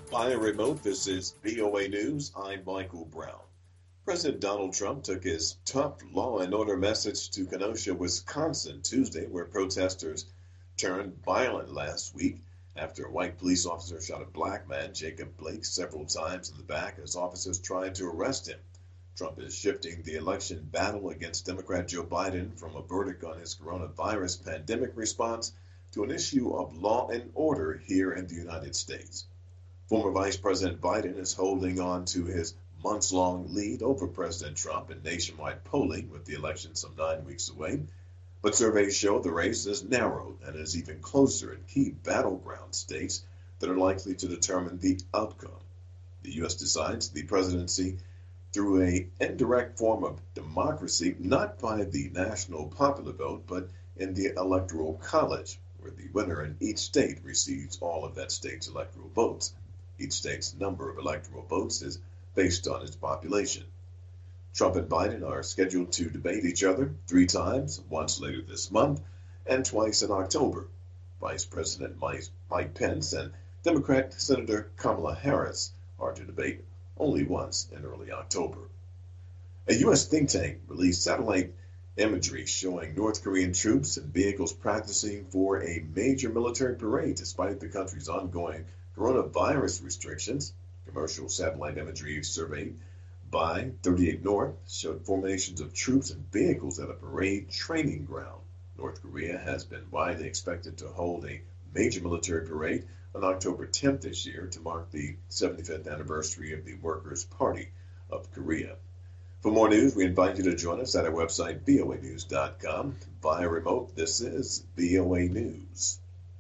Via remote, this is VOA News. I'm Michael Brown. President Donald Trump took his tough law and order message to Kenosha, Wisconsin, Tuesday, where protesters turned violent last week after a white police officer shot a black man, Jacob Blake, several times in the back as officers tried to arrest him. Trump is shifting the election battle against Democrat Joe Biden from a verdict on his coronavirus pandemic response to an issue of law and order here in the United States. Former Vice President Biden is holding on to his months-long lead over President Trump in nationwide polling, with the election some 9 weeks away. But surveys show the race is narrowed and is even closer in key battleground states that are likely to determine the outcome. The U.S. decides the presidency through an indirect form of democracy, not by the national popular vote, but in the Electoral College, where the winner in each state receives all of that state's electoral votes. Each state's number of electoral votes is based on its population. Trump and Biden are scheduled to debate each other 3 times, once later this month and twice in October. Vice President Mike Pence and Democrat Senator Kamala Harris are to debate only once in early October. A U.S. think tank released satellite imagery showing North Korean troops and vehicles practicing for a major military parade despite the country's ongoing coronavirus restrictions. Commercial satellite imagery surveyed by 38 North showed formations of troops and vehicles at a parade training ground. North Korea has been widely expected to hold a major military parade on October 10th this year to mark the 75th anniversary of the Workers' Party of Korea. For more news, we invite you to join us at our website, voanews.com. Via remote, this is VOA News.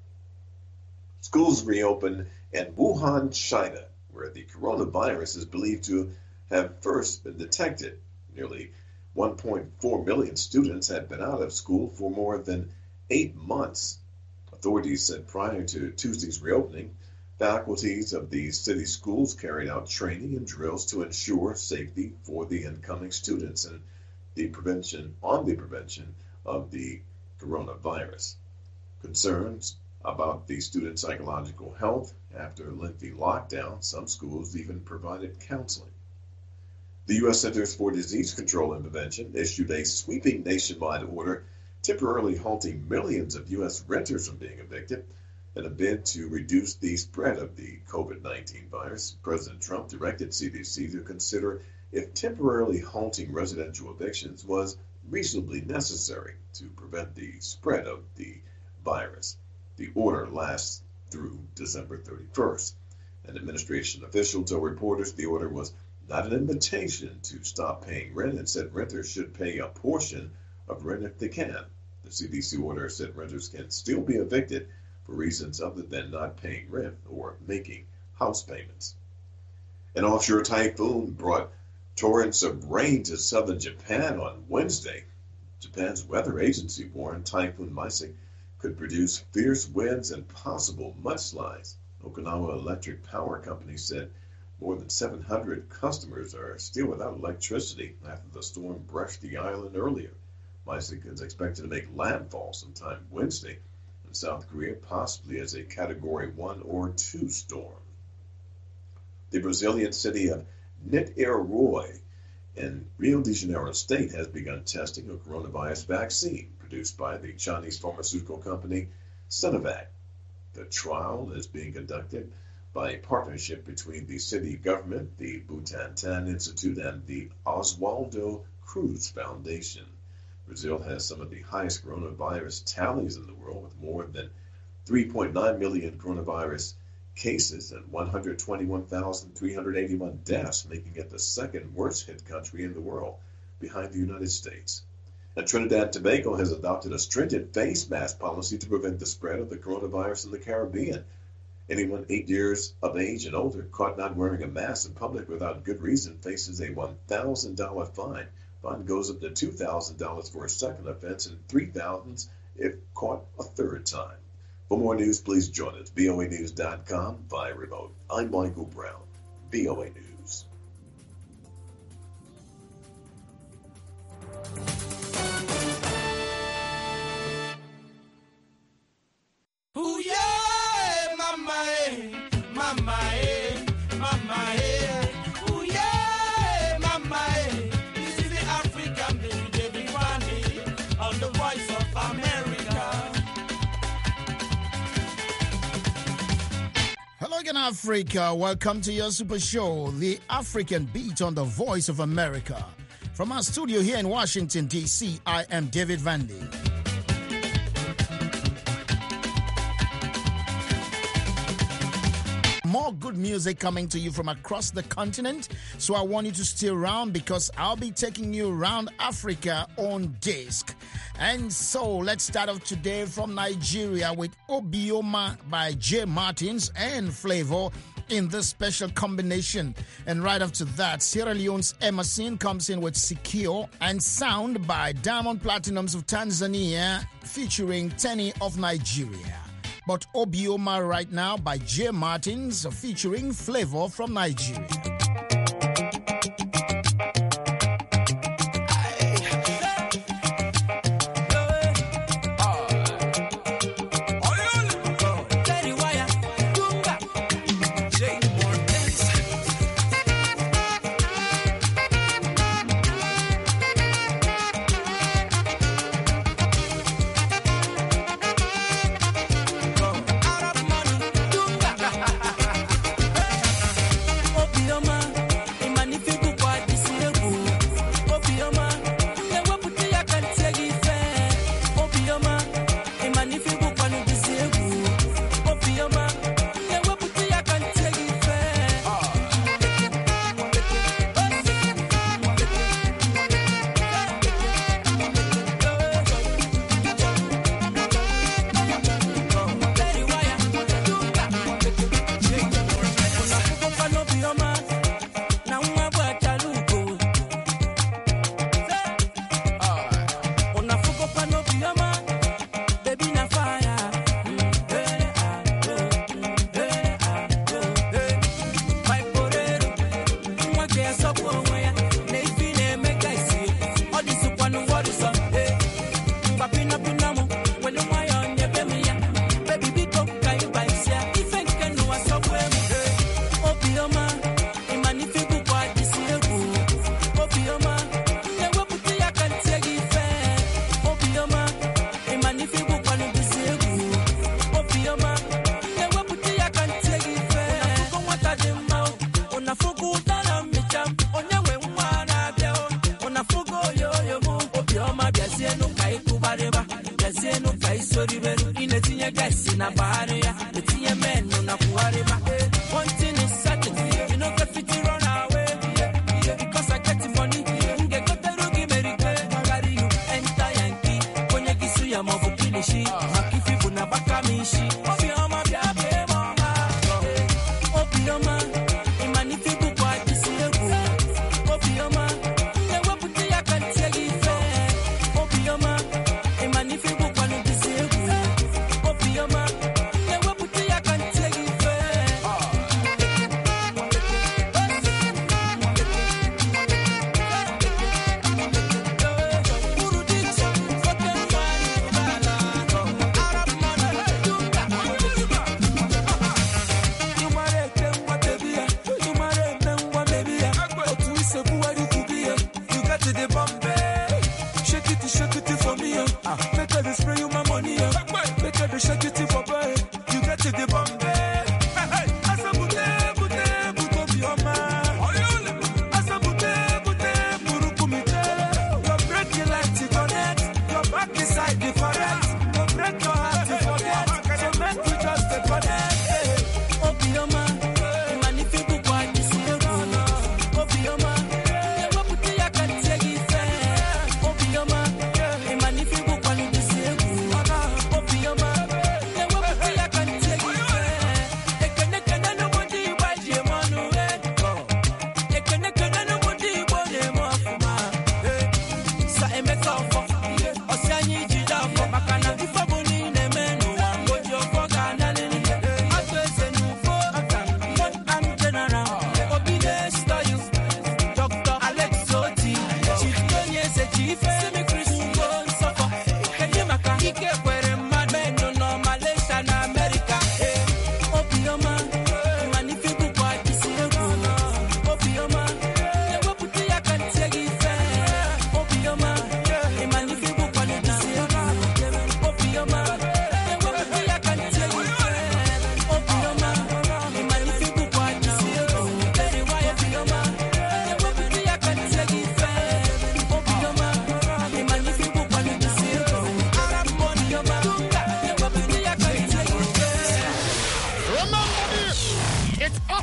Schools reopen in Wuhan, China, where the coronavirus is believed to have first been detected. Nearly 1.4 million students had been out of school for more than 8 months. Authorities said prior to Tuesday's reopening, faculties of the city schools carried out training and drills to ensure safety for the incoming students and the prevention of the coronavirus. Concerns about the students' psychological health after a lengthy lockdown, some schools even provided counseling. The U.S. Centers for Disease Control and Prevention issued a sweeping nationwide order temporarily halting millions of U.S. renters from being evicted in a bid to reduce the spread of the COVID-19 virus. President Trump directed CDC to consider if temporarily halting residential evictions was reasonably necessary to prevent the spread of the virus. The order lasts through December 31st. An administration official told reporters the order was not an invitation to stop paying rent and said renters should pay a portion of rent if they can. The CDC order said renters can still be evicted for reasons other than not paying rent or making house payments. An offshore typhoon brought torrents of rain to southern Japan on Wednesday. Japan's weather agency warned Typhoon Maisik could produce fierce winds and possible mudslides. Okinawa Electric Power Company said more than 700 customers are still without electricity after the storm brushed the island earlier. Maisik is expected to make landfall sometime Wednesday in South Korea, possibly as a Category 1 or 2 storm. The Brazilian city of Niterói in Rio de Janeiro state has begun testing a coronavirus vaccine produced by the Chinese pharmaceutical company Sinovac. The trial is being conducted by a partnership between the city government, the Butantan Institute, and the Oswaldo Cruz Foundation. Brazil has some of the highest coronavirus tallies in the world, with more than 3.9 million coronavirus cases and 121,381 deaths, making it the second worst hit country in the world, behind the United States. And Trinidad and Tobago has adopted a stringent face mask policy to prevent the spread of the coronavirus in the Caribbean. Anyone 8 years of age and older caught not wearing a mask in public without good reason faces a $1,000 fine. Fine goes up to $2,000 for a second offense and $3,000 if caught a third time. For more news, please join us, voanews.com, via remote. I'm Michael Brown, VOA News. Ooh, yeah, mama, mama, Africa, welcome to your super show, The African Beat on the Voice of America. From our studio here in Washington, D.C., I am David Vandy. More good music coming to you from across the continent, so I want you to stay around because I'll be taking you around Africa on disc. And so let's start off today from Nigeria with Obioma by Jay Martins and Flavor in this special combination. And right after that, Sierra Leone's Emerson comes in with Secure and Sound by Diamond Platinums of Tanzania featuring Tenny of Nigeria. But Obioma right now by Jay Martins featuring Flavor from Nigeria.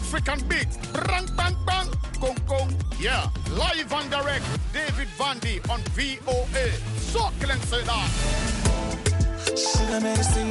African beat. Bang, bang, bang. Gong, gong. Yeah. Live and direct. David Vandy on VOA. Succulent say that. Sugar medicine,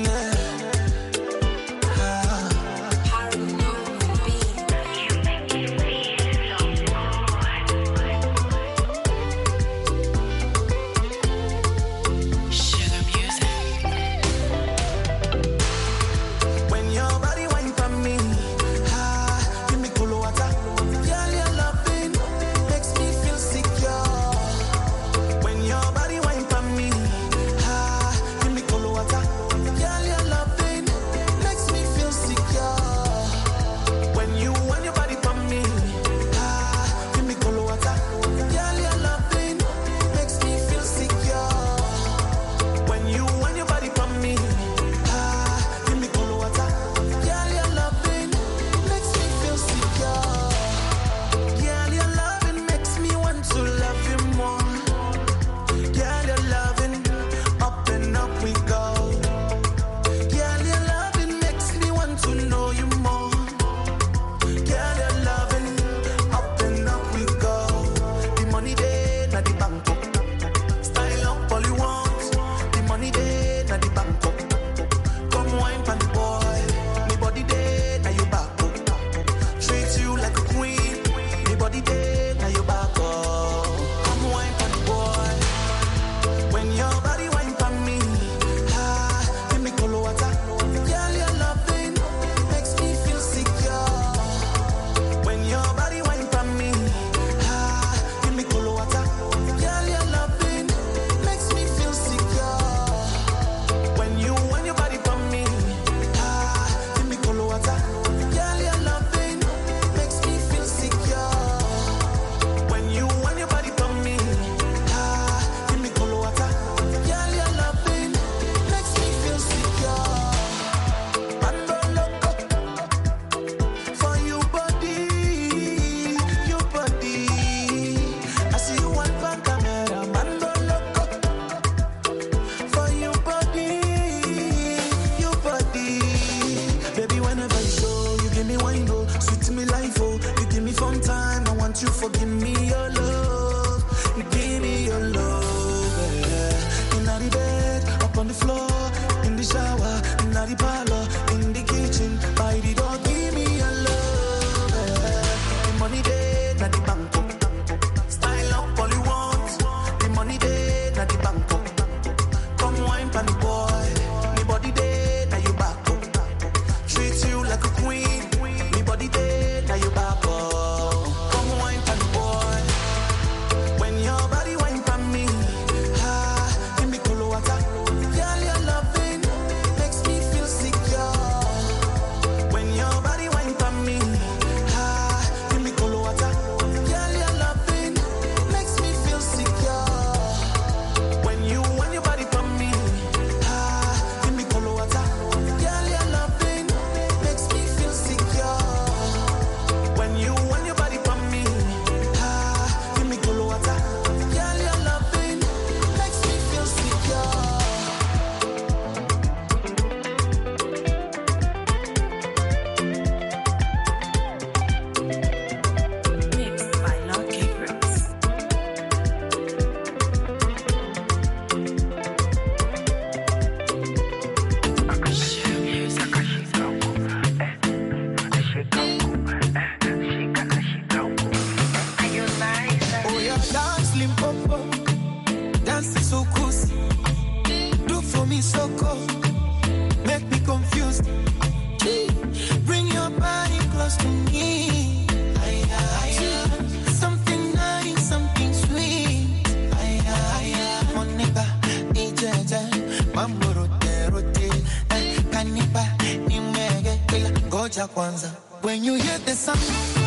when you hear the sound.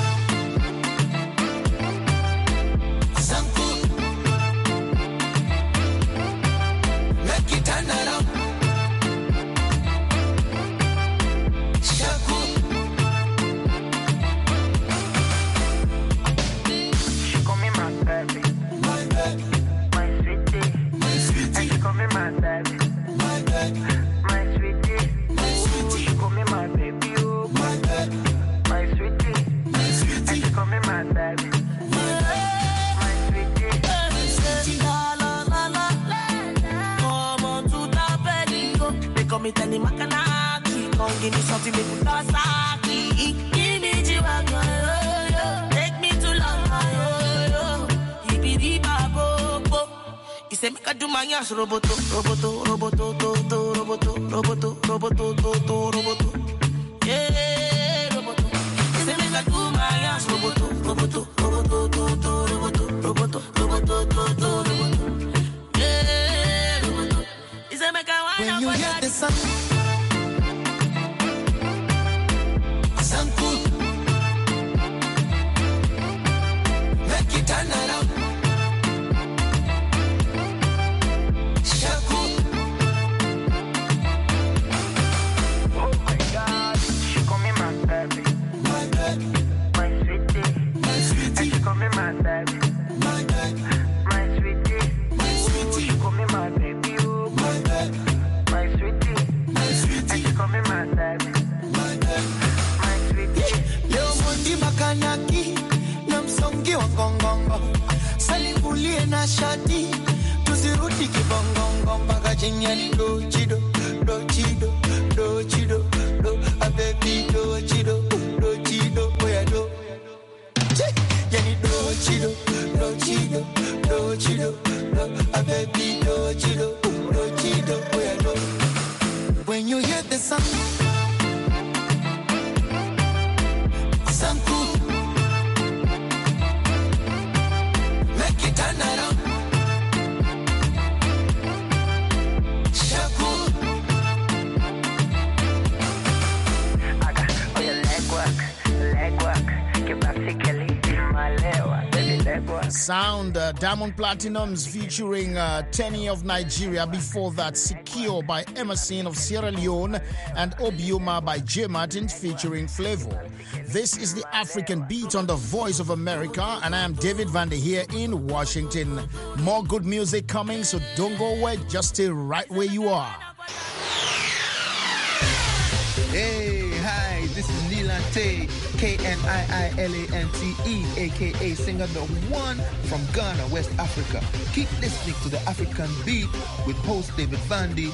Make it turn around. Shaku. She call me my baby. My baby. My sweetie. My sweetie. And she call me my baby. My baby. My sweetie. My sweetie. She call me my baby. Oh. My baby. My sweetie. give me something make me toss aquí. Give me Chihuahua, take me to London, Hippity-babo. He said, make I do my ass, roboto, roboto, roboto, roboto, roboto, roboto, roboto, roboto, roboto. Yeah, roboto. He said, make I do my ass, roboto, roboto, roboto, roboto, roboto, roboto, roboto, roboto. Yeah, roboto. He said, make I want when you hear the sound, sound cool. Make it turn around. Shati tuzirudi kibongongo mpaka chinyani do chido do chido do chido do a baby do chido do chido boya do yani do chido do chido do chido do a baby do chido do chido boya do. When you hear the sound cool, make it turn around. Sound Diamond Platinums featuring Tenny of Nigeria. Before that, Secure by Emerson of Sierra Leone and Obioma by J. Martin featuring Flavor. This is the African Beat on the Voice of America, and I am David Vander here in Washington. More good music coming, so don't go away. Just stay right where you are. Hey, hi, this is Nilante, Kniilante, aka singer the one from Ghana, West Africa. Keep listening to the African Beat with host David Vandy.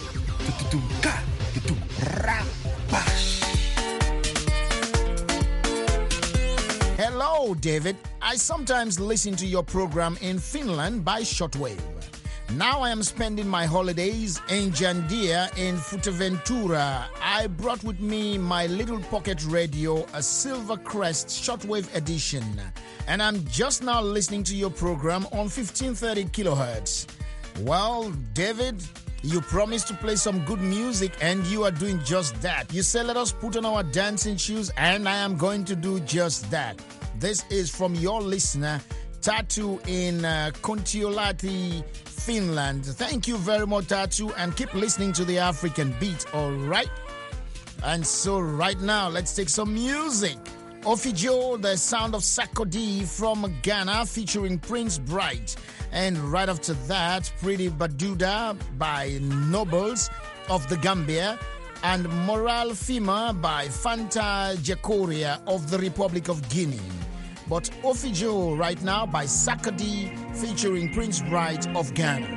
Hello, David. I sometimes listen to your program in Finland by shortwave. Now I am spending my holidays in Jandia in Fuerteventura. I brought with me my little pocket radio, a Silver Crest shortwave edition. And I'm just now listening to your program on 1530 kilohertz. Well, David, you promised to play some good music and you are doing just that. You said let us put on our dancing shoes and I am going to do just that. This is from your listener, Tatu in Kontiolahti, Finland. Thank you very much, Tatu, and keep listening to the African Beat, all right? And so right now, let's take some music. Ofijo, the sound of Sakodi from Ghana featuring Prince Bright. And right after that, Pretty Baduda by Nobles of the Gambia. And Moral Fima by Fanta Jacoria of the Republic of Guinea. But Ofijo right now by Sakodi featuring Prince Bright of Ghana.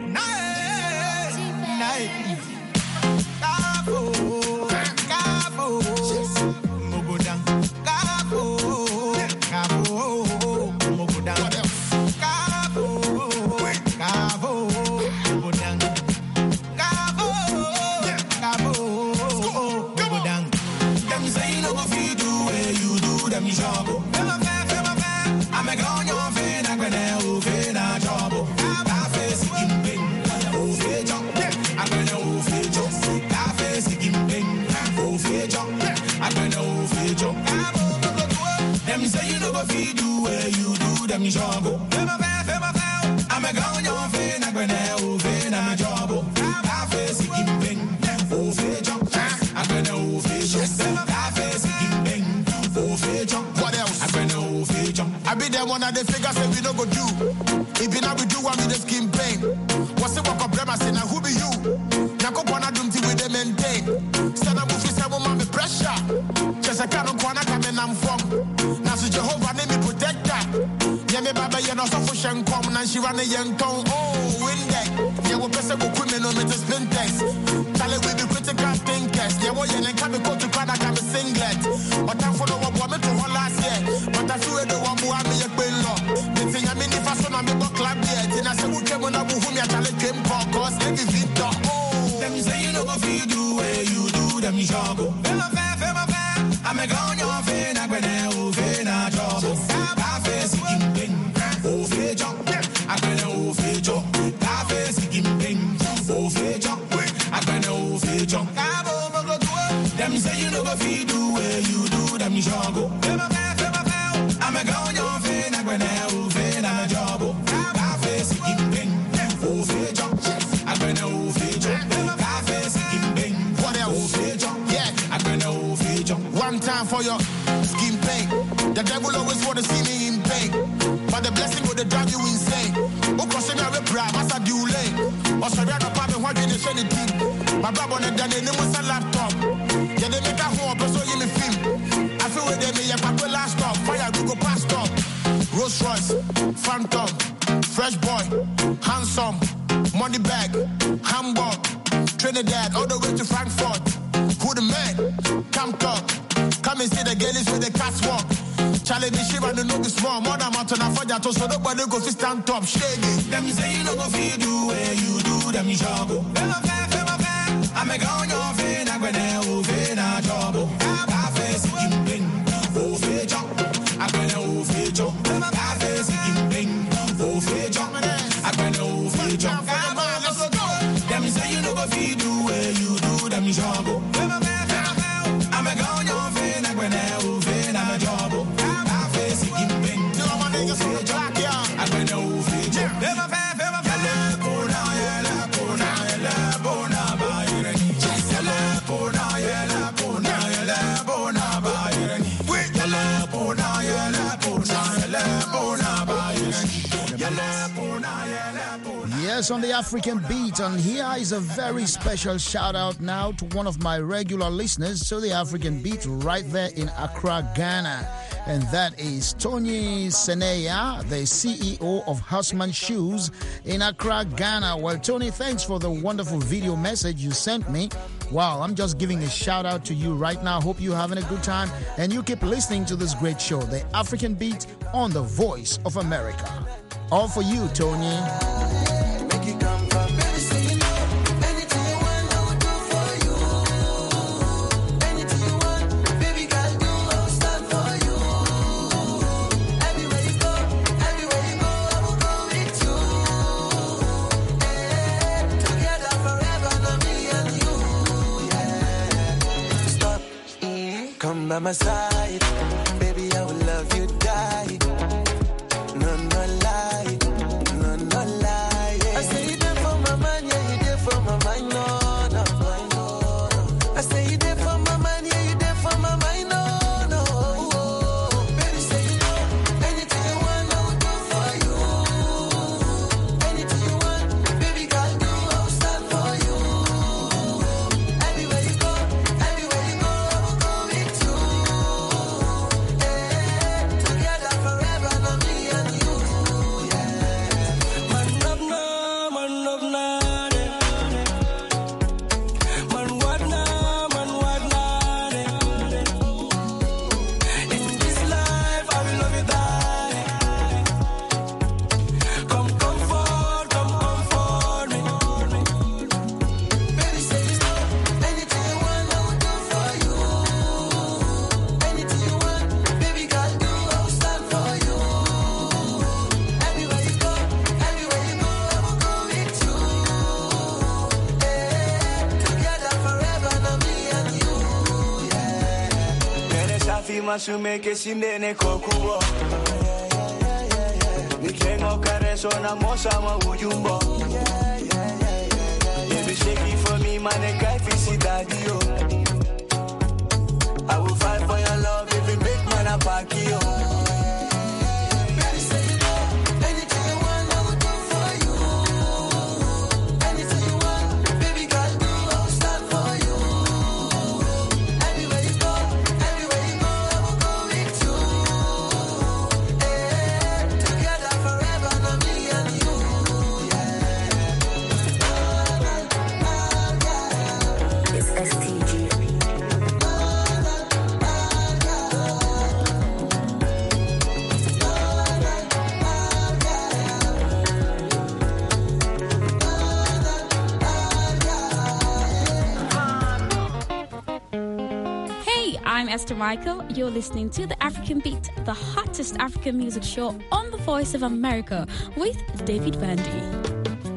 One of the figures say we no go do. If you now we do one with the skin pain. What's the work of them? I say now who be you? Nako kwana dumti with them maintain. Sana mufi say woman me pressure. Just a canon kwana kame nam from. Now so Jehovah name me protector. Yeah me baba you no suffer shen come na she run a young tongue. Oh win that. Yeah we person go women on me to spin test. Tell it we be critical thinkers. Yeah what you can be go to kwana But I'm for the one woman to one last year. But I feel the one who had me a bill law. The thing I mean, if I saw my book club yet, and I said, we came on a who me a challenge him for cause every Victor. Oh, them say you know what you do, where you do, them juggle. Feel my fair. I'm a gone your fair, I'm going to fair, not trouble. I face him, oh, fair jump. I'm going to fair jump. I face him, oh, fair jump. I'm going to fair jump. Them say you know what you do, where you do, them juggle. Feel my fair. I'm a gone your fair, I'm going to fair, not trouble. I face him, oh, fair jump. I'm going to fair jump. I face him, what else? Fair jump. Yeah, I'm going to fair jump. One time for your skin pain. The devil always want to see me in pain, but the blessing will drive you insane. Oh, cause I'm a proud, as I do late. Or sorry, I'm not what you say the team. My brother on the day, they must a laptop. Yeah, they make a home, but so you me film. I feel with them, yeah, Papa last stop. Fire, do go past up. Rolls Royce, Phantom, Fresh Boy, Handsome, Money Bag, Hamburg, Trinidad, all the way to Frankfurt. Who the man? Come talk. Come and see the girls with the catwalk. Charlie the ship and the no be small. More than mountain and fire to so nobody go fi stand top. Shaggy. Them say you no go fi do where you do. Them juggle. Feel my fair. I'm a gone your fair. I'm gonna oh fair na trouble. I face him bing. Oh fair jump. I'm gonna oh fair jump. I face him bing. Oh fair jump. I'm gonna oh fair jump. Come on, let's go. Them say you no go fi do where you do. Them juggle. Feel my fair. I'm a gone your fair. I'm gonna oh fair na trouble. I face him bing. No my niggas on the track, yeah. I'm gonna oh fair jump. Feel my fair. Yes, on the African beat, and here is a very special shout out now to one of my regular listeners to the African beat right there in Accra, Ghana. And that is Tony Seneya, the CEO of Houseman Shoes in Accra, Ghana. Well, Tony, thanks for the wonderful video message you sent me. Wow, I'm just giving a shout out to you right now. Hope you're having a good time and you keep listening to this great show, The African Beat on the Voice of America. All for you, Tony. Come by my side, baby, I will love you, die. No lie, no lie. Yeah. I say you there for my man, yeah, you there for my mind, no. I say you there for my man, yeah, you there for my mind, no. Baby, say you know, anything you want, I will do for you. Anything you want, baby, girl, do, I will stand for you. Everywhere you go, I will go with you. Together forever, no me and you. Man love na, man what na, in this life I will love you die. Come comfort me. Baby, say you know, anything you want, I will do for you. Anything you want, baby girl, do, I will stand for you. Everywhere you go, I will go with you. Together forever, no me and you. Mere safi masumeke sindene kokubo. Nikengo kareso na mosa ma ujumbo. Baby shake it for me, man, and guy fisi daddy yo. I will fight for your love if you make man a pack yo. Baby, say you know, anything you want, I will do for you. Anything you want, baby girl, do, I will stand for you. Everywhere you go, I will go with you. Together forever, no me and you. It's STG. I'm Esther Michael. You're listening to The African Beat, the hottest African music show on The Voice of America with David Vandy.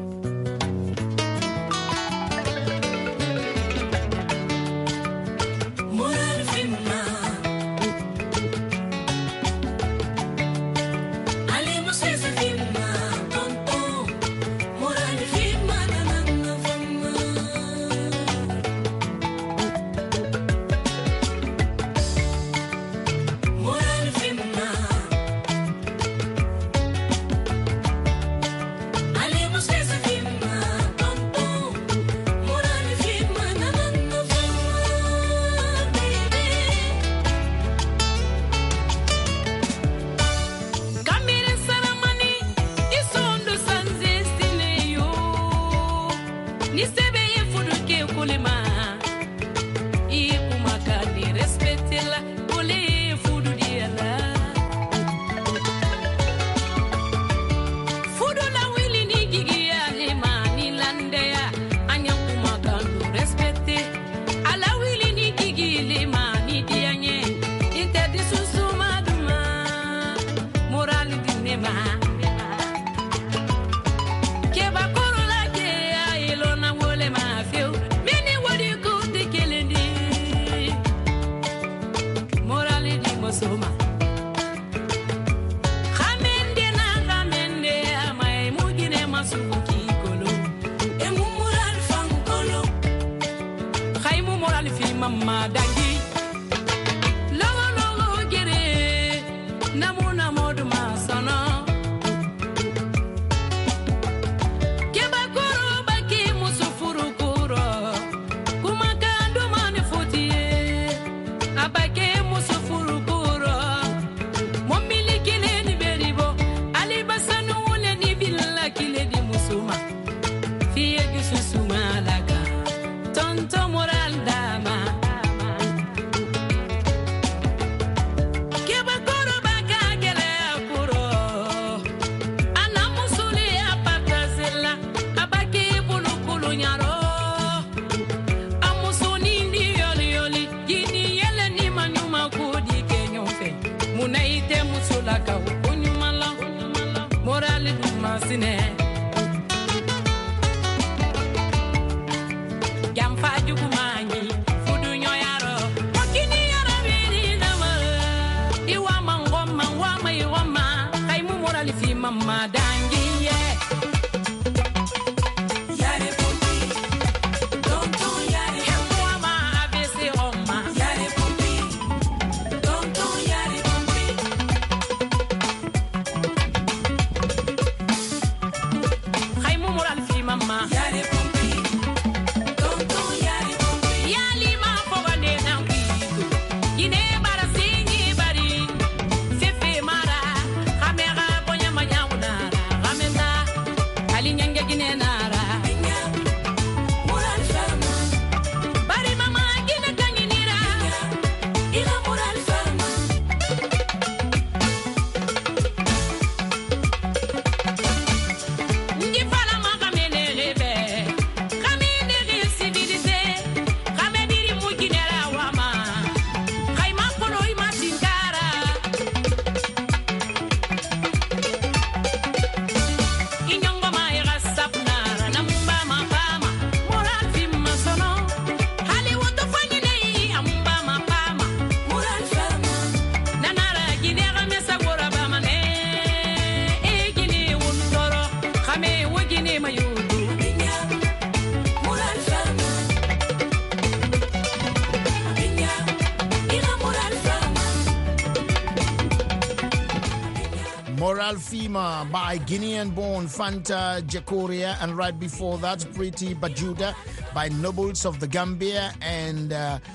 Moral Fema by Guinean-born Fanta Jacoria, and right before that, Pretty Bajuda by Nobles of the Gambia, and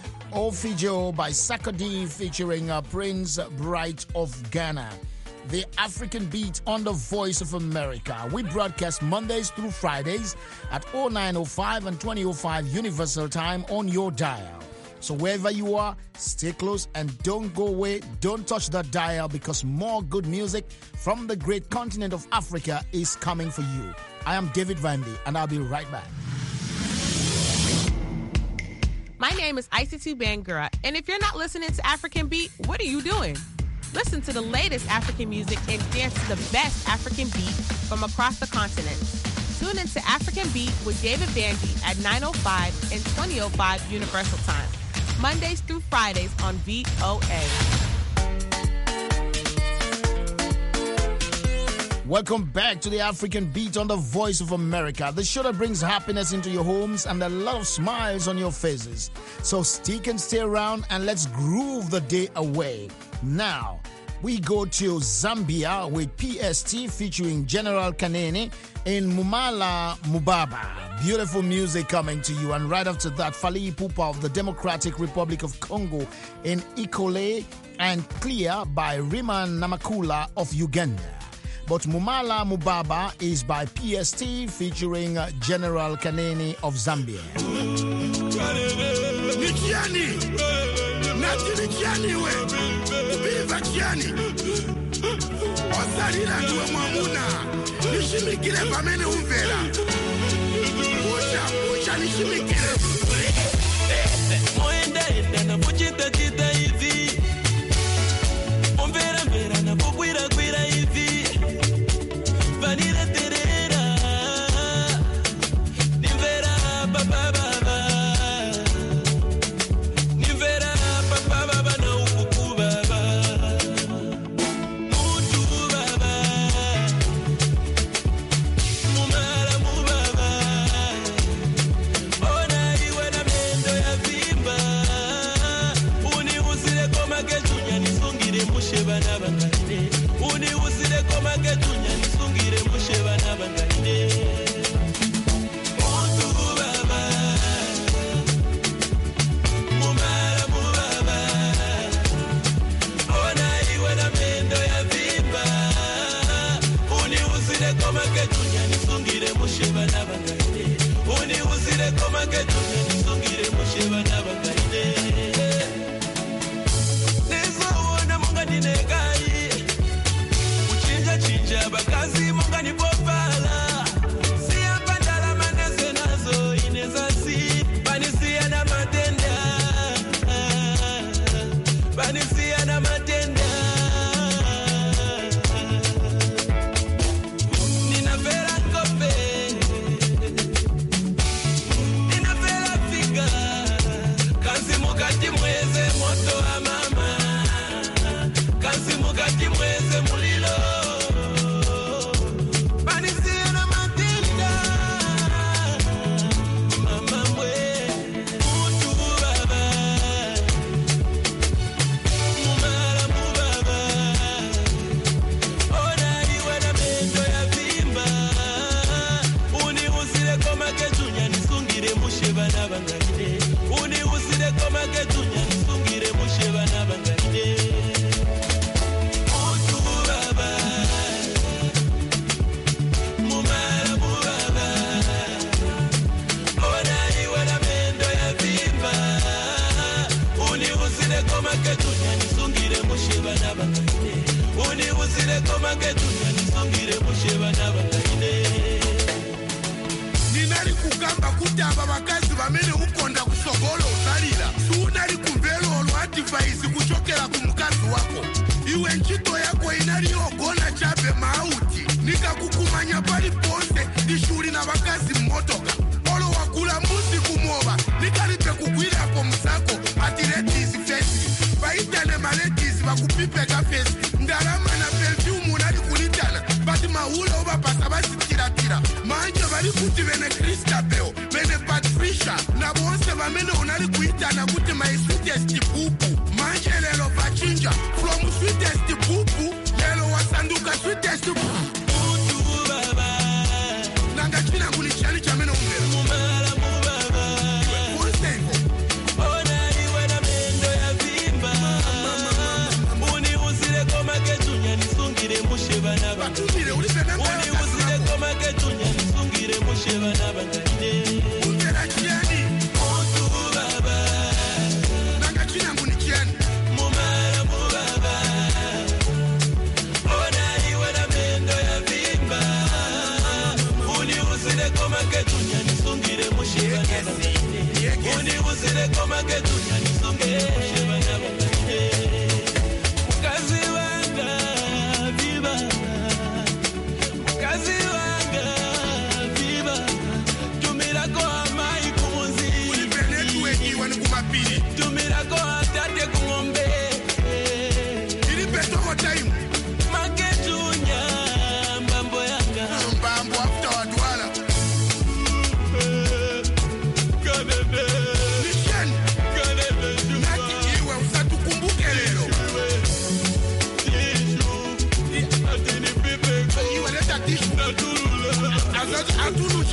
Ofijo by Sakadi featuring Prince Bright of Ghana. The African Beat on the Voice of America. We broadcast Mondays through Fridays at 0905 and 2005 Universal Time on your dial. So wherever you are, stay close and don't go away. Don't touch that dial, because more good music from the great continent of Africa is coming for you. I am David Vandy, and I'll be right back. My name is Isatu Bangura, and if you're not listening to African Beat, what are you doing? Listen to the latest African music and dance to the best African beat from across the continent. Tune into African Beat with David Bandy at 9:05 and 20:05 Universal Time, Mondays through Fridays on VOA. Welcome back to the African Beat on the Voice of America, the show that brings happiness into your homes and a lot of smiles on your faces. So stick and stay around and let's groove the day away. Now, we go to Zambia with PST featuring General Kanene in Mumala Mubaba. Beautiful music coming to you. And right after that, Fally Ipupa of the Democratic Republic of Congo in Ikole and Clear by Riemann Namakula of Uganda. But Mumala Mubaba is by PST featuring General Kanene of Zambia. Nikiani, nati nikiani we, ubiva kiani. Osarira nduwe mwamuna, nishimikile pamene umvera. Pucha nishimikile. Moenda na puchita chita hivi. Umvera na pukwira kwira hivi. Vanilla terera, nivera papa baba, nivera papa baba na ukuku baba, mutu baba, mumala mubaba, ona iwe na mendo ya vimba, uni usile koma ketunya nisungire musheba na bangane, uni usile koma ketunya nisungire musheba na bangane. Mutu baba, mumala mubaba, ona iwe na mendo ya vimba, uni usile koma ketunya nisungire musheba na bangane, uni usile koma ketunya nisungire musheba na bangane. Nezo ona munga dinegai, uchinja chinja bakazi munga ni popala, siya pandala manese nazo inezasi, panisia na matenda, panisia na matenda. Nina vera kope, nina vera figa, kansi mukati mweze moto wa mama, kansi mukati mweze mulilo. Panisia na matenda, mama mwe, mutu baba, mumala mubaba, ona iwe na mendo ya vimba, uni usile koma ketunya nisungire musheba na bangane, uni usile koma ketunya nisungire musheba na bangane. Mutu baba, mumala mubaba, ona iwe na mendo ya vimba, uni usile koma ketunya nisungire musheba na bangane, uni usile koma ketunya nisungire musheba na bangane. Ninali kugamba kuti aba bakazi bamene ukonda kusogolo usalira. Sunali kumvera olwa advice kuchokera ku mukazi wako. Iwe ntchito yako inali yogona chabe mauti. Nikakukumanya pali ponse ndishuli na bakazi mmotoka. Olo wakula mbuzi kumoba. Nikalipe kugwirapo musako ati ladies first. Baitane ma ladies bakupipeka first. Ndalama na perfume unali kulitana. Bati mahula obapasa basitiratira. Manje bali kuti bene Krista Beo, bene Patricia. Na bonse bamene unali kuitana kuti my sweetest pupu. Manje lelo bachinja. From sweetest pupu, lelo wasanduka sweetest pupu. Mutu baba, Nanga china nguni chani chamene umvera. mumala mubaba, Ponsengo. ona iwe na mendo ya vimba, uni usile koma ketunya nisungire musheba na bangane, Batumire ulipe namba uni ya usile koma ketunya nisungire musheba na bangane. umvera chiani. Mutu baba, Nanga china nguni chiani. mumala mubaba, ona iwe na mendo ya vimba, uni usile koma ketunya nisungire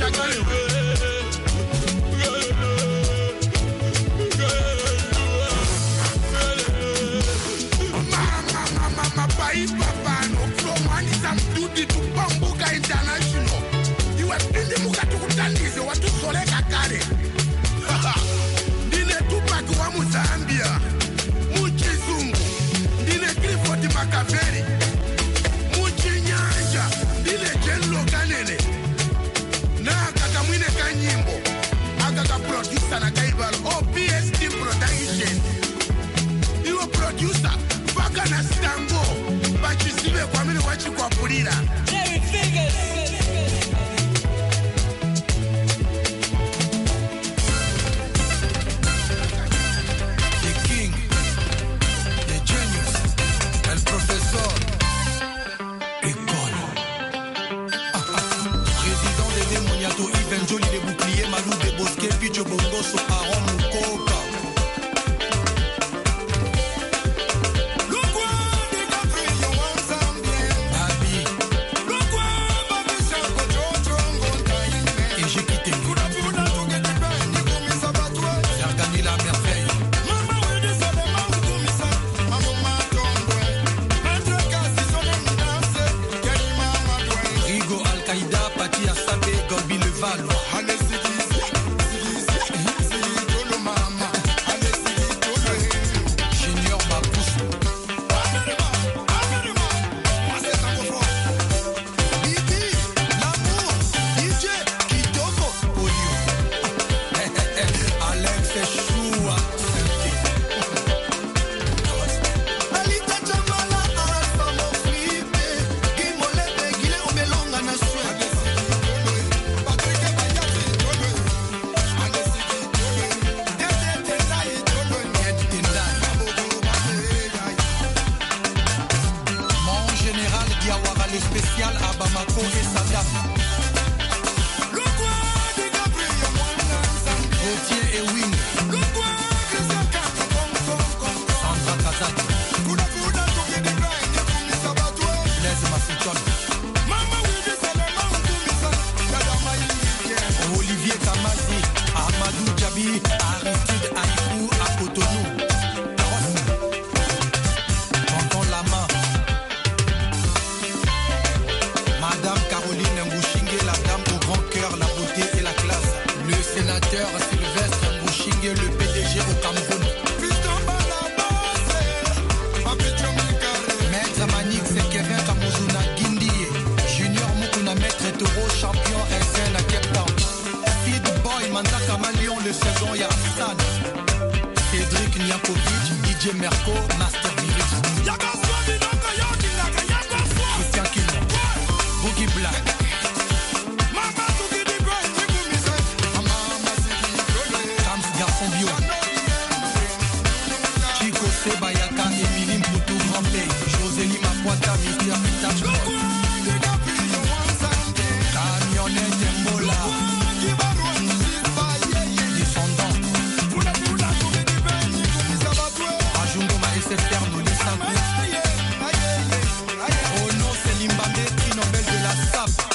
International. You are in the Mukatukutandize, what to Soleka Kare. Dine Tupac wa Muzambia, Muchizungu, Dine Clifford Makaveri, Muchinyanja, Dine Jenlo Kanene, na Kakamwine Kanyimbo, Agaka producer na Kaibal, OPST Production. You are producer, Baka na Stambo, Bachisibe kwa mini wachi kwa Purira. Jerry Figures. Joli des boucliers, Malou des bosquets, Picho Bongo, Soparon, Mukoka. Oh non, c'est Limbambe, prix Nobel de la SAP.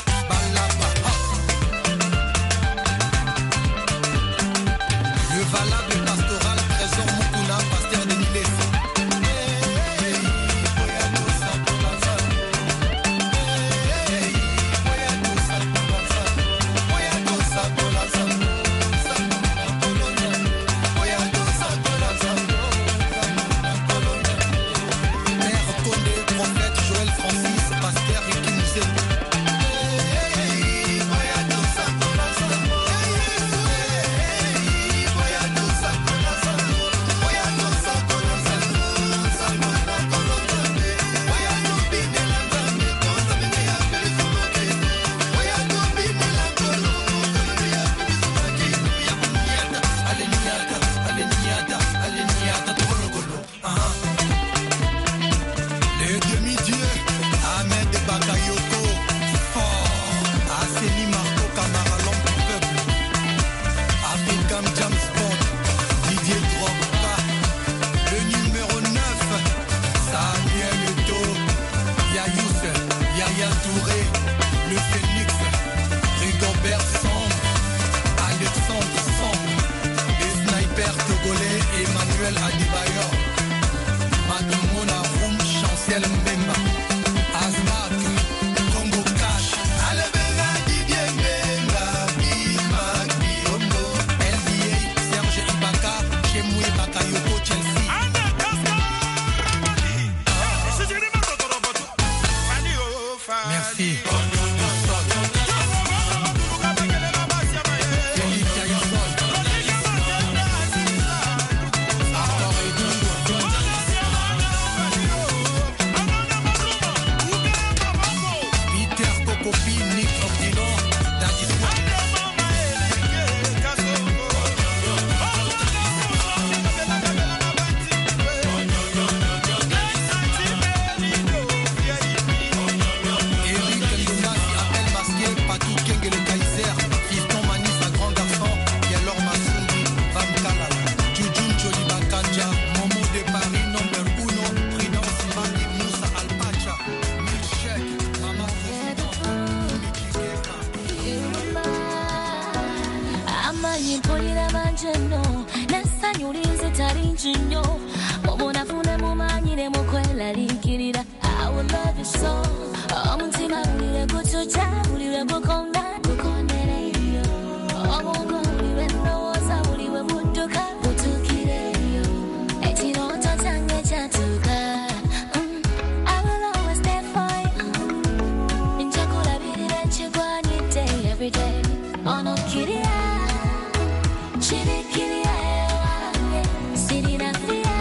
mpulira manje nno n'essanyu linzitali nkinyo obunafune mumanyire mu kweraliikirira I will love you so omutima bulire gucuca bulire gukonda gukondereyo obwongo bulire ndowooza buliwe budduka butuukireyo ekirooto kyange kyatuuka I will always stay for you njakulabirira ekigwanidde every day ono kiriya kirikiriya ewange sirina fiya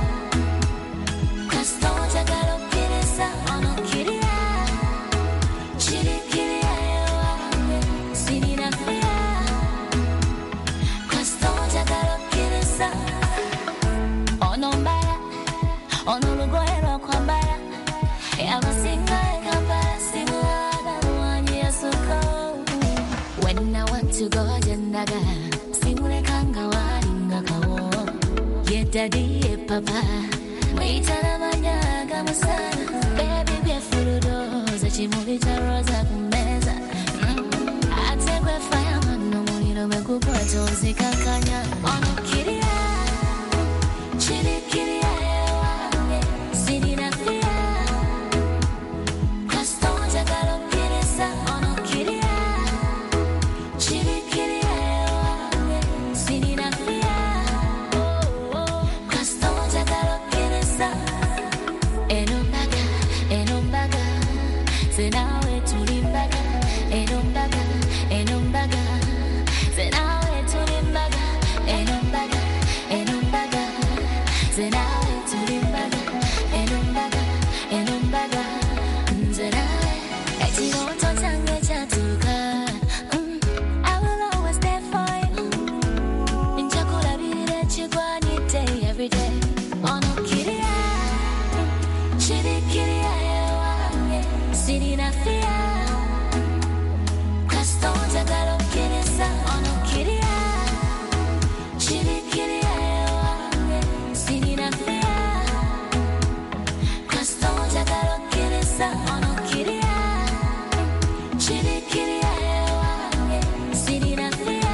kasita onjagala okkiriza ono kiriya kirikiriya ewange sirina fiya kasita onjagala okkiriza ono mbala ono lugoye lwokwambala abasinga ekambala simuwala luwanyi yasuka when I want to go jendaga simulekanga walinga kawo ye daddy ye papa mwitana manyaga musana baby byefuludoza kimuli kya roza kumeza atekwe fireman nomuliro bwegukwata onzikankanya ono kiriya kirikiriya ewange sirina fiya kasita onjagala okkiriza ono kiriya kirikiriya ewange sirina fiya kasita onjagala okkiriza eno mbaga ze naawe tuli mbaga eno mbaga ze naawe tuli mbaga eno mbaga ze naawe tuli mbaga eno mbaga ze naawe ekirooto kyange kyatuuka I will always stay for you njakulabirira ekigwanidde every day ono kiriya kirikiriya ewange sirina fiya kasita onjagala okkiriza ono kiriya kirikiriya ewange sirina fiya kasita onjagala okkiriza ono kiriya kirikiriya ewange sirina fiya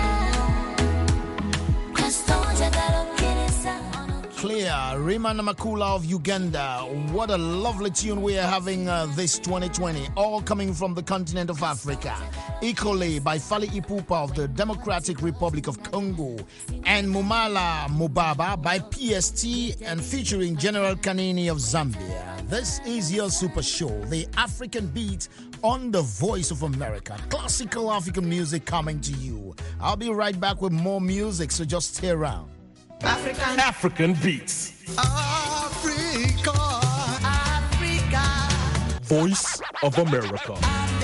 kasita onjagala okkiriza ono Clear, Rima Namakula of Uganda. What a lovely tune we are having this 2020, all coming from the continent of Africa. Equally by Fally Ipupa of the Democratic Republic of Congo and Mumala Mubaba by PST and featuring General Kanini of Zambia. This is your super show, the African Beat on the Voice of America. Classical African music coming to you. I'll be right back with more music, so just stay around. African Beats. Africa. Voice of America.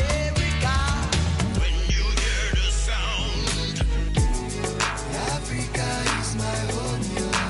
When you hear the sound, Africa is my home.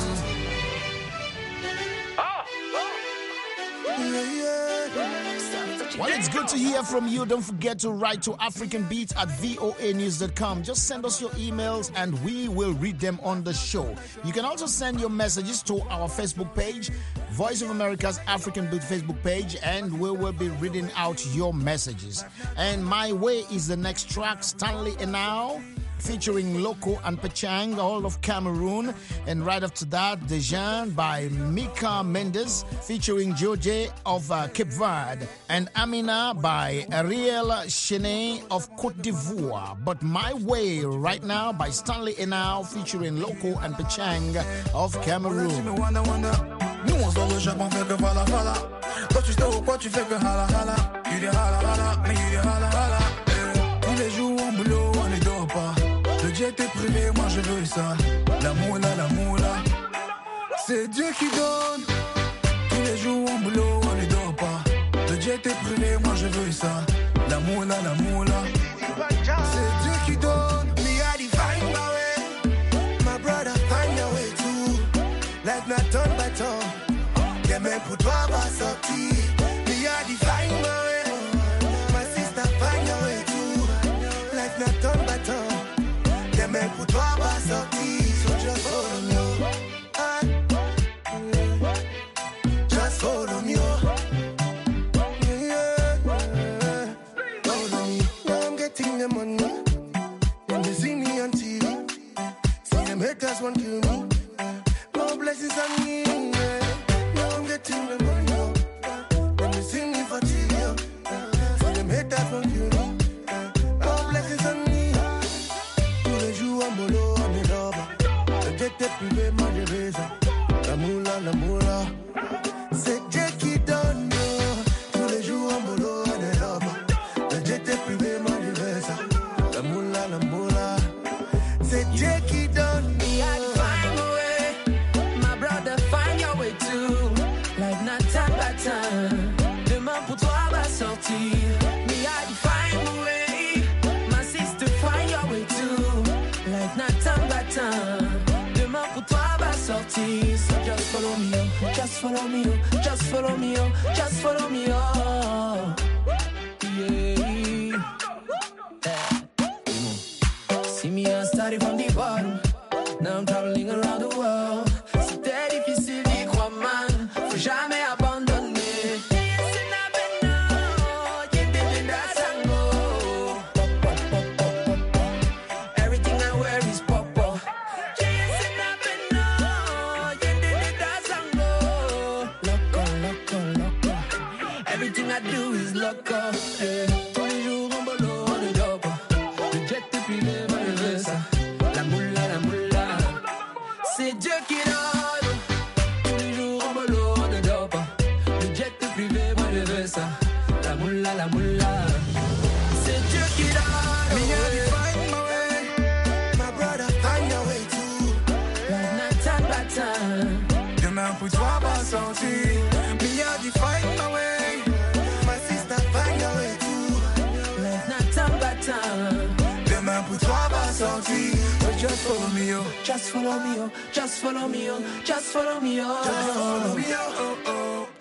Well, it's good to hear from you. Don't forget to write to africanbeat@voanews.com. Just send us your emails and we will read them on the show. You can also send your messages to our Facebook page, Voice of America's African Beat Facebook page, and we will be reading out your messages. And My Way is the next track, Stanley Enao, featuring Loco and Pachang, all of Cameroon. And right after that, Dejan by Mika Mendes, featuring George of Cape Verde. And Amina by Ariel Chenet of Côte d'Ivoire. But My Way right now by Stanley Enao, featuring Loco and Pachang of Cameroon. Nous on sort le Japon, fait le vala vala. Quand tu sais ou quoi tu fais que hala hala. You dey hala hala, mais you dey hala hala. Tous les jours en boulot, on ne dort pas. Le jet est privé, moi je veux ça. La moula, c'est Dieu qui donne. Tous les jours en boulot, on ne dort pas. Le jet est privé, moi je veux ça. La moula, c'est Dieu qui donne. Me I define my way. My brother find your way too. Life not turn by turn. Des mains pour toi va sortir. Me I define my way. My sister find your way too. Life not turn by turn. Des mains pour toi va sortir. So just follow me. Just follow me. Follow me. Now I'm getting the money. When they see me on TV, C'est Dieu qui donne tous les jours en boulot de l'homme. Le jet est privé, moi je veux ça. La moula, c'est Dieu qui donne. Me I find my way, my brother find your way too. Like not time by time, demain pour toi va sortir. Me I find my way, my sister find your way too. Like not time by time, demain pour toi va sortir. So just follow me, oh, just follow me, oh, just follow me, oh, just follow me, oh. Yeah. See me, I started from the bottom. Now I'm traveling around the world. C'était difficile d'y croire, man. Faut jamais abandonner. Everything I wear is pop-up. Loco. Everything I do is loco. Yeah. Tous les jours en bolo, on est dope. Le jet est privé, moi je veux ça. La moula. C'est Dieu qui donne. Tous les jours en bolo, on est dope. Le jet est privé, moi je veux ça. La moula. C'est Dieu qui donne. Me I find my way, my brother find your way too. Like not time by time. Demain pour toi va sortir. Me I find my way, my sister find your way too. Like not time by time. Demain pour toi va sortir. So just follow me, oh. Just follow me, oh. Just follow me, oh. Just follow me, oh. Just follow me, oh.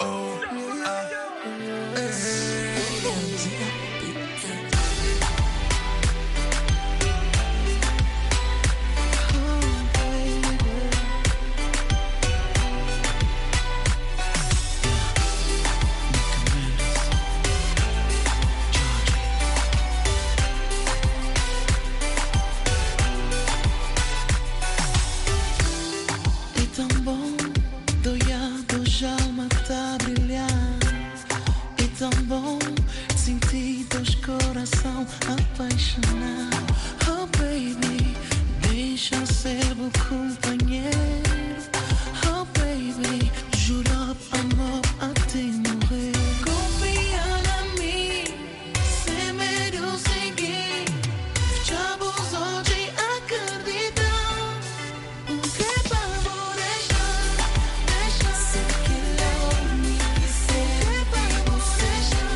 Coração apaixonado. Oh baby, deixa eu ser o companheiro. Oh baby, juro amor até morrer. Confia em mim, sem medo seguir. Fechamos hoje acreditar. O que vamos deixar? Se que não me quiser, vamos deixar.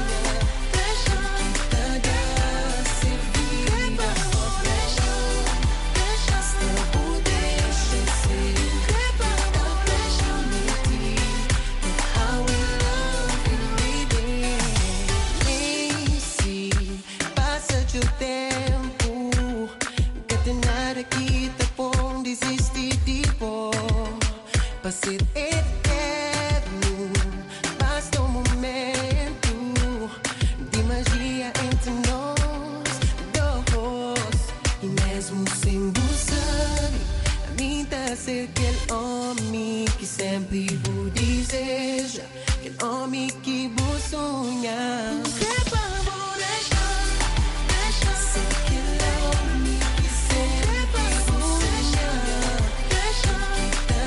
Ser eterno, basta momento de magia entre nós dois. E mesmo sem buscar, a mim tá ser aquele homem que sempre vou deseja, aquele homem que vou sonhar. Que vamos deixar ser aquele homem que sempre vou sonhar. Deixa que tá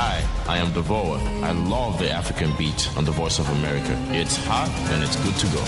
Hi, I am Devore. I love the African beat on the Voice of America. It's hot and it's good to go.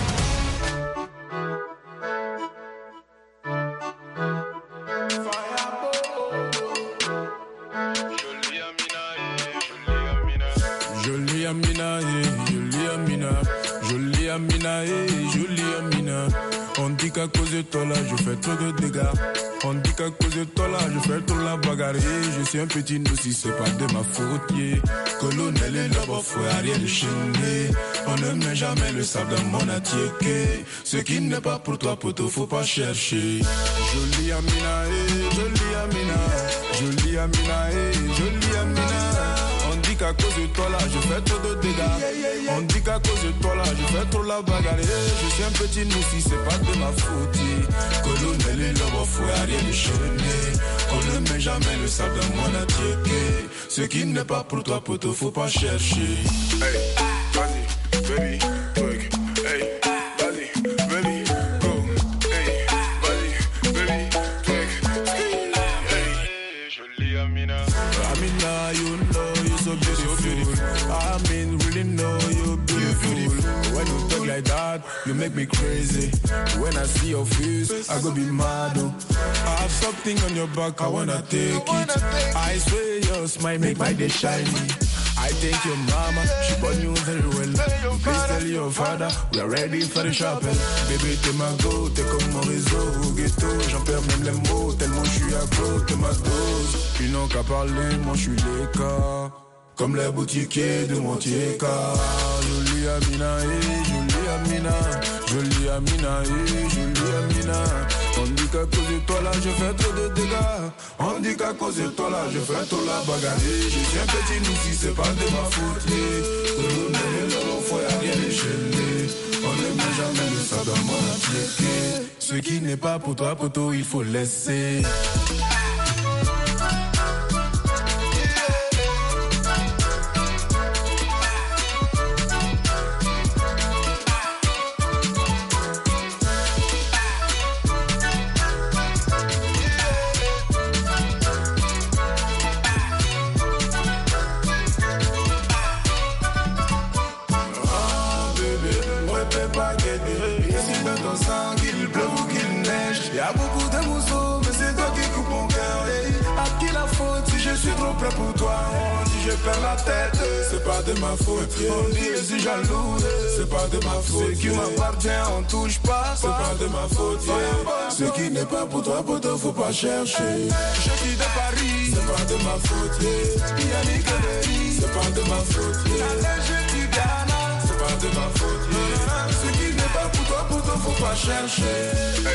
Jolie Amina, jolie Amina, jolie Amina, jolie Amina. On dit qu'à cause de toi là, je fais trop de dégâts. On dit qu'à cause de toi là, je fais trop la bagarre. Je suis un petit aussi, c'est pas de ma faute. Yeah. Colonel et l'homme, faut Ariel chaîné. On ne met jamais le sable dans mon attiéké. Ce qui n'est pas pour toi, poteau, faut pas chercher. Jolie Amina, jolie Amina, jolie Amina, jolie Amina. On dit qu'à cause de toi là, je fais trop de dégâts. On dit qu'à cause de toi là, je fais trop la bagarre. Je suis un petit aussi, c'est pas de ma faute. Colonel et l'homme, faut Ariel chaîné. On ne met jamais le sable dans mon attiéké. Ce qui n'est pas pour toi, poteau, faut pas chercher. Hey, vas-y, baby, twerk. Hey, vas-y, baby, go. Hey, vas-y, baby, twerk. Hey, jolie Amina. Amina, you know you're so beautiful. I mean, really know you're beautiful. When you talk like that, you make me crazy. When I see your face, I go be mad. I have something on your back, I wanna take it. I swear your smile make my day shiny. I thank your mama, she born you very well. Please tell your father, we are ready for the shopping. Baby, t'es ma go, t'es comme mon réseau. Ghetto, j'en perds même les mots, tellement je suis accro, t'es ma dose. Ils n'ont qu'à parler, moi je suis les cas. Comme les boutiquiers de Montieka. Jolie Amina, jolie Amina, jolie Amina, jolie Amina. On dit qu'à cause de toi là, je fais trop de dégâts. On dit qu'à cause de toi là, je fais trop la bagarre. Je suis un petit nous c'est pas de ma faute. Colonel, l'homme, faut rien déchaîner. On ne met jamais le sable dans mon attiéké. Ce qui n'est pas pour toi, poteau, il faut laisser. Pour toi, on dit je perds la tête, c'est pas de ma faute. On dit je suis jaloux, c'est pas de ma faute. Ce qui m'appartient, on touche pas, c'est pas de ma faute. Ce qui n'est pas pour toi, poteau, faut pas chercher. Je vis de Paris, c'est pas de ma faute. Yannick Dery, c'est pas de ma faute. Je dis Ghana, c'est pas de ma faute. Ce qui n'est pas pour toi, poteau, faut pas chercher.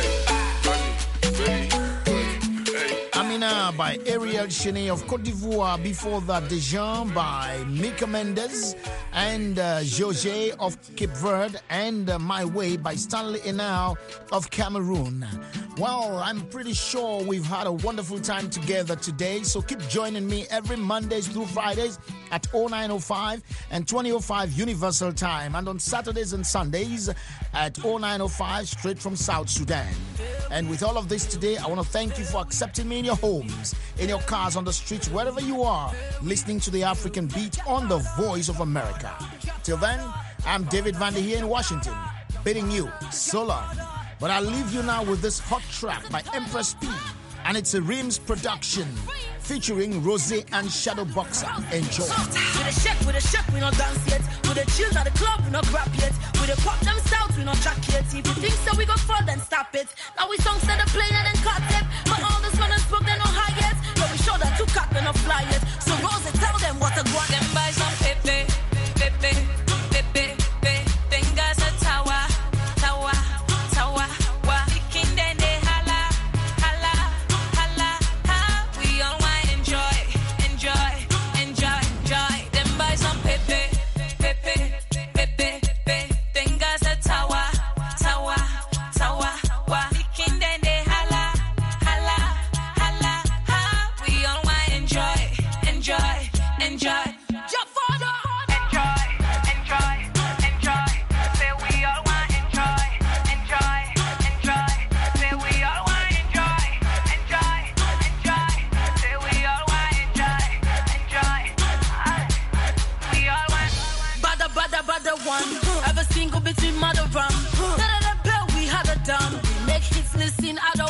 Amina by Ariel Cheney of Côte d'Ivoire. Before that, Dejan by Mika Mendes and José of Cape Verde, and My Way by Stanley Enau of Cameroon. Well, I'm pretty sure we've had a wonderful time together today, so keep joining me every Mondays through Fridays at 0905 and 2005 Universal Time, and on Saturdays and Sundays at 0905 straight from South Sudan. And with all of this today, I want to thank you for accepting me in your homes, in your cars, on the streets, wherever you are, listening to the African Beat on the Voice of America. Till then, I'm David Vander here in Washington, bidding you so long. But I'll leave you now with this hot track by Empress P, and it's a Rims production featuring Rosé and Shadow Boxer. Enjoy. With a shake, we not dance yet. With a chill at the club, we not grab yet. With a pop them south, we not jack yet. If you think so, we go fall, then stop it. Now we songs that are playing and then cut it. But all this man and smoke, they no high yet. But we show that two cut, they no fly yet. So Rosé, tell them what to go. Them buy some pepe, pepe, pepe, pepe. Fingers a tower, tower, tower. Kicking then they holla, holla, holla, ha. We all wine, enjoy, enjoy, enjoy, enjoy. Them buy some pepe, pepe, pepe, pepe. Fingers a tower, tower, tower. Kicking then they holla, holla,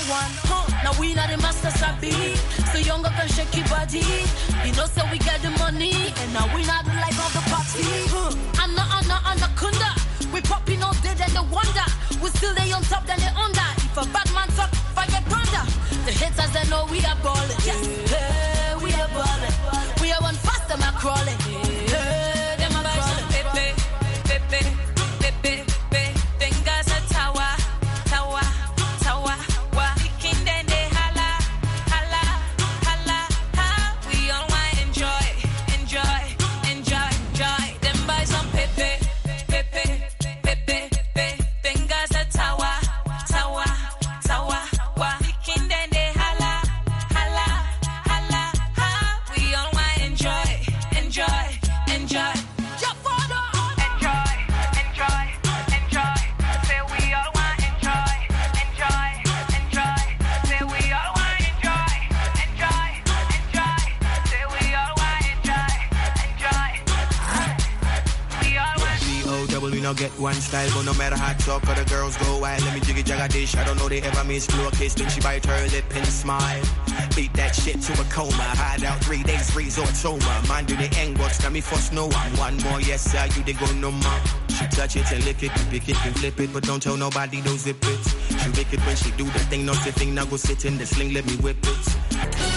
one. Now we not the master sabi. So younger can shake your body. You know, so we get the money. And now we not the life of the party. Anaconda. We popping all day, then they wonder. We still they on top, then they under. If a bad man talk, fire thunder. The haters, they know we are balling. Yes, hey, we are balling. We are one faster, man crawling. Hey, them a crawling. Pepe, pepe, pepe, pepe. Fingers a tower, tower, tower. Wa kicking, then they holla, holla, holla, ha. We all want enjoy, enjoy, enjoy, enjoy. Them boys on pepe, pepe. Get one style, but no matter how talk or the girls go wild. Let me jiggy jagga dish. I don't know they ever miss floor kiss. Then she bite her lip and smile. Beat that shit to a coma. Hide out 3 days, resort soma. Man do the end box, got me first no one. One more, yes sir, you they go no more. She touch it and lick it, you pick it and flip it, but don't tell nobody don't zip it. She make it when she do the thing, not the thing. Now go sit in the sling, let me whip it.